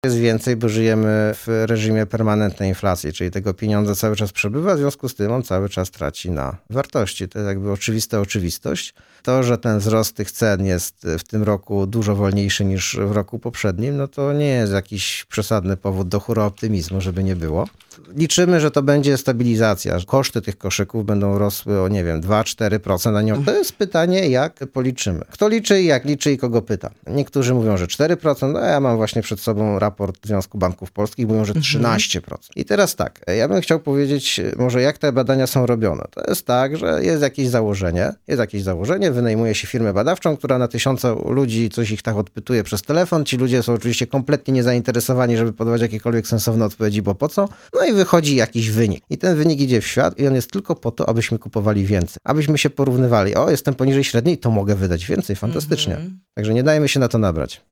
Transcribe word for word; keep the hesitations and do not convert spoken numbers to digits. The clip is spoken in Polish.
Jest więcej, bo żyjemy w reżimie permanentnej inflacji, czyli tego pieniądza cały czas przebywa, w związku z tym on cały czas traci na wartości. To jest jakby oczywista oczywistość. To, że ten wzrost tych cen jest w tym roku dużo wolniejszy niż w roku poprzednim, no to nie jest jakiś przesadny powód do hura optymizmu, żeby nie było. Liczymy, że to będzie stabilizacja, że koszty tych koszyków będą rosły o, nie wiem, dwa do czterech procent, a nie. To jest pytanie, jak policzymy. Kto liczy i jak liczy i kogo pyta. Niektórzy mówią, że cztery procent, a ja mam właśnie przed sobą raport Związku Banków Polskich, mówią, że trzynaście procent. I teraz tak, ja bym chciał powiedzieć, może jak te badania są robione. To jest tak, że jest jakieś założenie, jest jakieś założenie, wynajmuje się firmę badawczą, która na tysiące ludzi coś ich tak odpytuje przez telefon. Ci ludzie są oczywiście kompletnie niezainteresowani, żeby podawać jakiekolwiek sensowne odpowiedzi, bo po co? No i wychodzi jakiś wynik. I ten wynik idzie w świat i on jest tylko po to, abyśmy kupowali więcej. Abyśmy się porównywali. O, jestem poniżej średniej, to mogę wydać więcej. Fantastycznie. Mhm. Także nie dajmy się na to nabrać.